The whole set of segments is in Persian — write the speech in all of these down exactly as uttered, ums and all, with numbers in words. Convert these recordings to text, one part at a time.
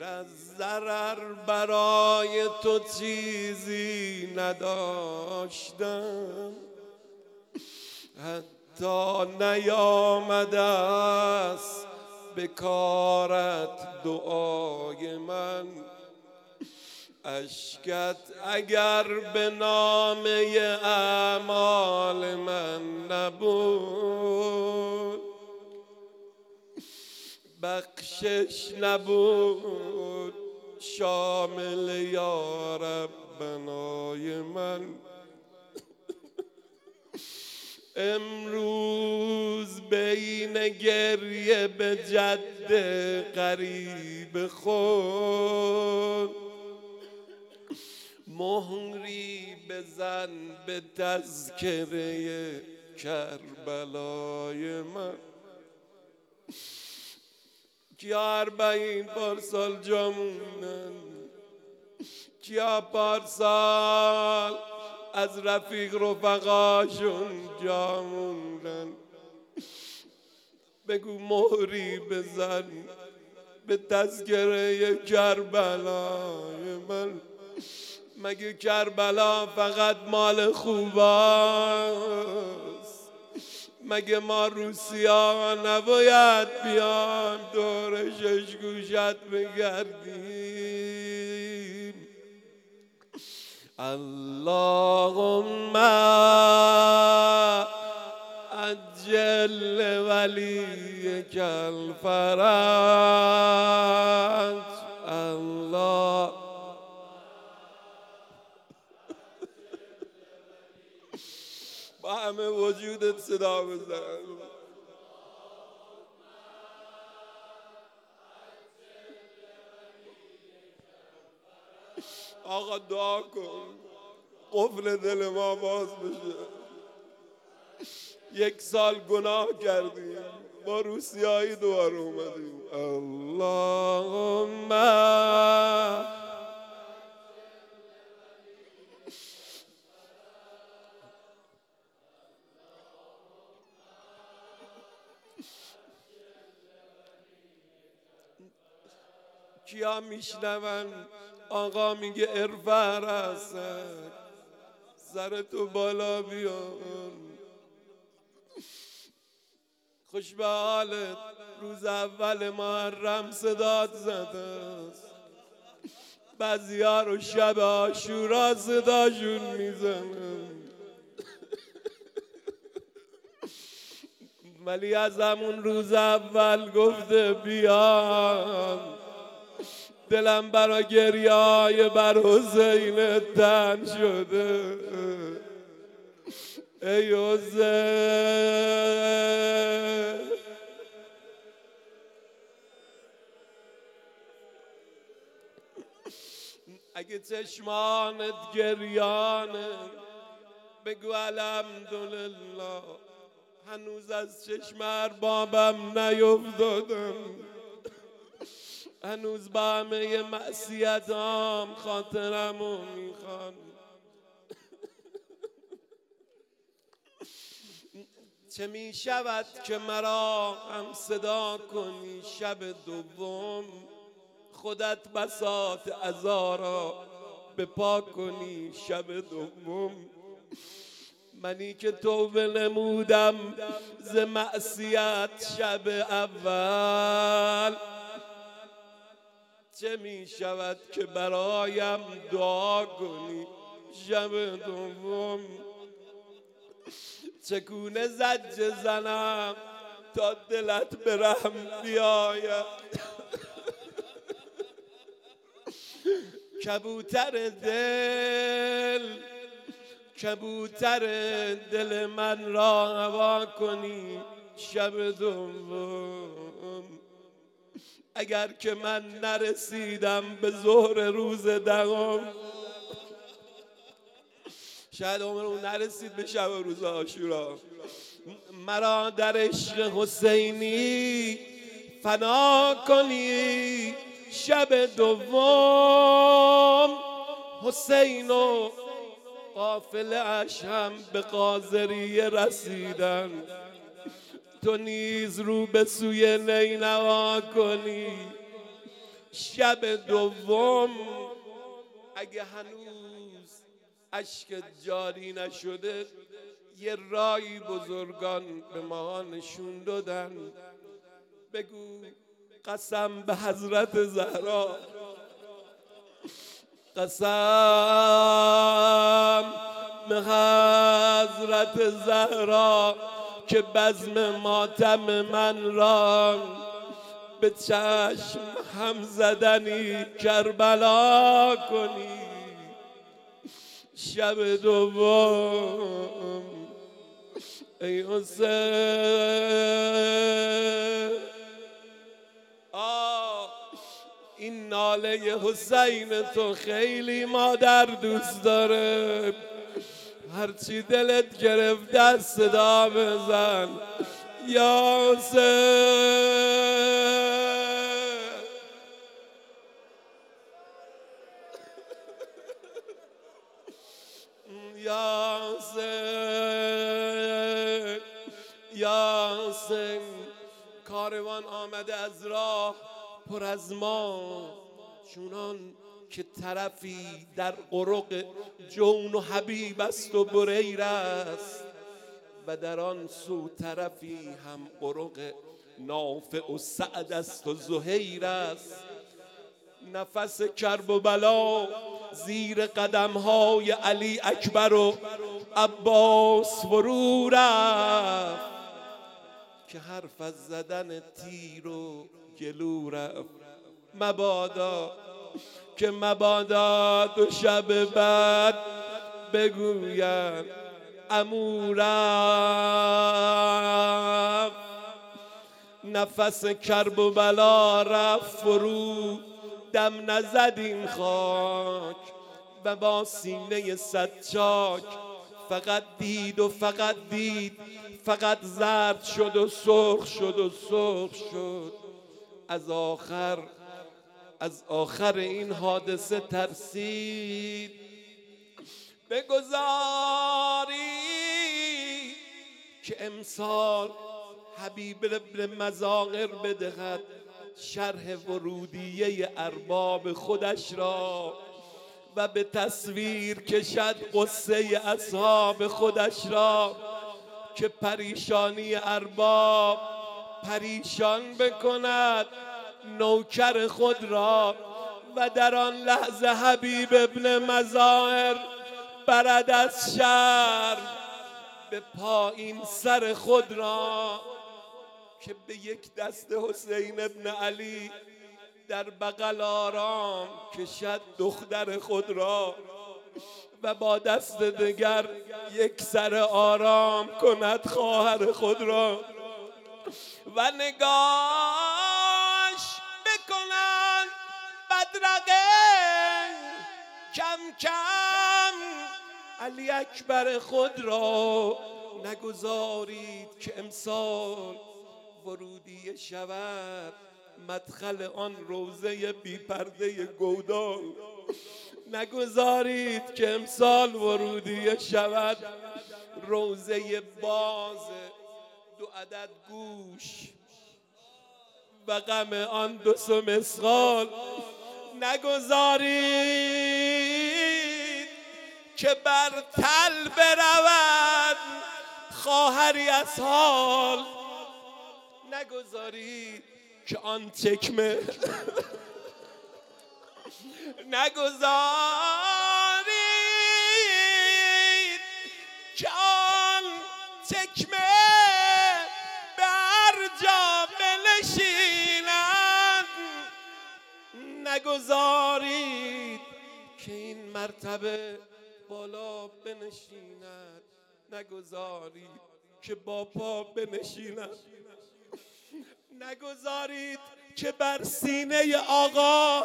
غیر از ضرر برای تو چیزی نداشتم، حتی نیامده است به کارت دعای من. اشکت اگر به نامه اعمال من نبود، بخشش نبود شامل یا رب بنای من. امروز بین گریه به جد غریب خود، مهری بزن به تذکره کربلای من. کیا اربعین پارسال جامونن، کیا پارسال از رفیق رفقاشون جامونن. بگو مهری بزن به تذکره کربلای من. مگه کربلا فقط مال خوباست؟ مگه ما روسیا نباید بیان دور شش گوشت بگردیم؟ اللهم عجل ولیک الفرج. الله با همه وجودت صدا بزن. آقا دعا کن قفل دل ما باز بشه. یک سال گناه کردیم، با روسیایی دوباره اومدیم. اللهم کیا میشنون آقا میگه ارفع رأسک، سرتو بالا بیار. خوش به حالت، روز اول محرم صدات زده است. بعضی ها رو شب عاشورا صداشون میزنن، ولی از همون روز اول گفته بیان. دلم برا گریه های بر حسین تن شده. ای حسین، اگه چشمانت گریانه بگو الحمدلله، هنوز از چشم اربابم نیفتادم. هنوز با همه معصیتام خاطرمو میخوان. چه میشود که مرا هم صدا کنی شب دوم، خودت بساط عزارا به پا کنی شب دوم. منی که توبه نمودم ز معصیت شب اول، چه می شود که برایم دعا کنی شب دوم؟ چگونه زجر زنم تا دلت به رحم بیاید؟ کبوتر دل، کبوتر دل من را هوا کنی شب دوم. اگر که من نرسیدم به ظهر روز دهم، شاید عمرمون نرسید به شب روز عاشورا، مرا در عشق حسینی فنا کنی شب دوم. حسین و قافله اش هم به قاضریه رسیدن، تو نیز رو به سوی نینوا کنی شب دوم اگه هنوز اشک جاری نشده یه رای بزرگان به ما نشون دادن. بگو قسم به حضرت زهرا، قسم به حضرت زهرا که بزم ماتم من را به چشم هم زدنی کربلا کنی. شب دوم ای حسین، آه این ناله حسین تو خیلی مادر دوست داره. هرچی دلت گرفت دست صدا بزن یا حسین. یا حسین یا حسین. کاروان آمده از راه پر از ما، چونان که طرفی در قرق جون و حبیب است و بریر است و در آن سو طرفی هم قرق نافع و سعد است و زهیر است. نفس کرب و بلا زیر قدم های علی اکبر و عباس فرو رفت که حرف از زدن تیر و گلو رفت. مبادا که مبادا دو شب بعد بگویم عمو رفت. نفس کرب و بلا رفت فرو، دم نزد این خاک و با سینه صد چاک فقط دید و فقط دید، فقط زرد شد و سرخ شد و سرخ شد. از آخر از آخر این حادثه ترسید. بگذاری که امسال حبیب ابن مظاهر بدهد شرح ورودیه ارباب خودش را و به تصویر کشد قصه اصحاب خودش را که پریشانی ارباب پریشان بکند نوکر خود را و در آن لحظه حبیب ابن مظاهر برد از شرم به پایین سر خود را که به یک دست حسین ابن علی در بغل آرام کشد دختر خود را و با دست دیگر یک سر آرام کند خواهر خود را و نگاش بکنند بدرقه کم کم علی اکبر خود را. نگذارید که امسال ورودی شود مدخل آن روضه بی پرده گودا. نگذارید که امسال ورودی شود روضه باز دو عدد گوش و غم آن دو سه مسقال. نگذارید که بر تل برود خواهری از حال. نگذارید که آن چکمه نگذارید که آن چکمه به هر جا بنشیند. نگذارید که این مرتبه بالا بنشیند. نگذارید که با پا بنشیند. نگذارید که بر سینه آقا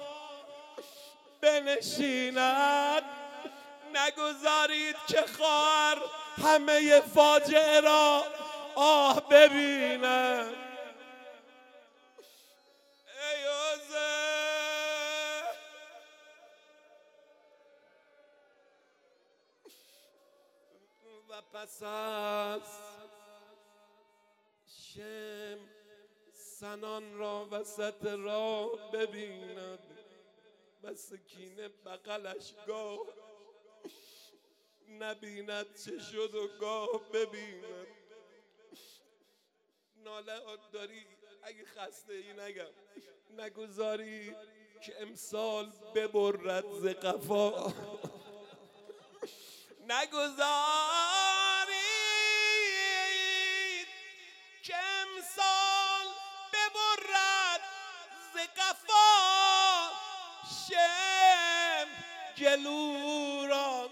بنشیند. نگذارید که خواهر همه فاجعه را آه ببیند. ای حسین و پس از شم زنان را وسط راه ببیند و سکینه بغلش گاه نبیند چه شد و گاه ببیند. ناله داری اگه خسته ای نگم نگذاری که امسال ببرد ز قفا، نگذارید که امسال ببرد ز قفا شم گلو را.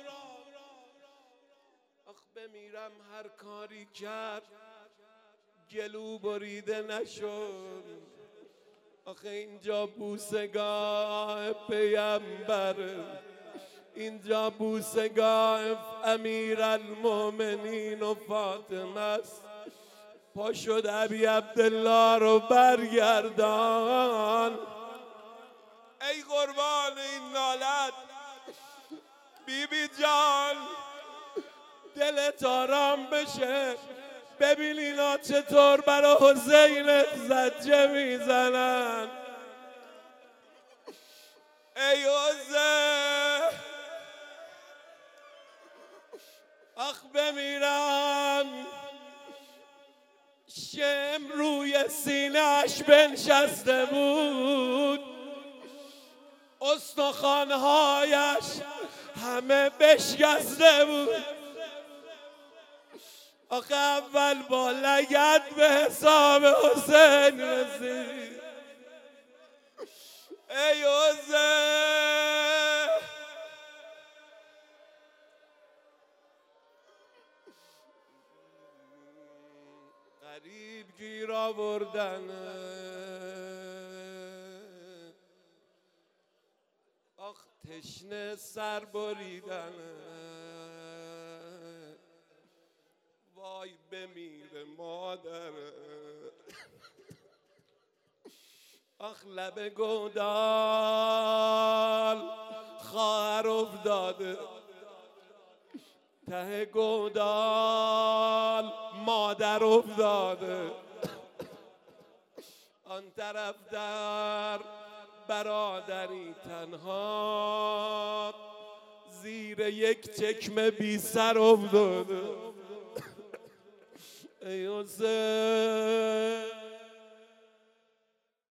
آخ بمیرم هر کاری کرد گلو بریده نشد. آخه اینجا بوسگاه پیامبره، اینجا بوسگاه امیرالمومنین و فاطمه است. پا شد ابی عبدالله رو برگردان. ای قربان این نالت بی بی جان، دلت آرام بشه. ببین اینا چطور برای حسین زجه میزنن. ای حسین آخ بمیرم. شم روی سینه‌اش بنشسته بود، استخوان‌هایش همه بشکسته بود. آخه اول با لگد به حساب حسین رسید. ای حسین غریب گیر آوردن، آخ تشنه سر بریدن. وای بمیره مادر، آخ لب گودال خواهر افتاده، ته گودال مادر افتاده. آن طرف در برادری تنها زیر یک چکمه بی سر افتاده. ای حسین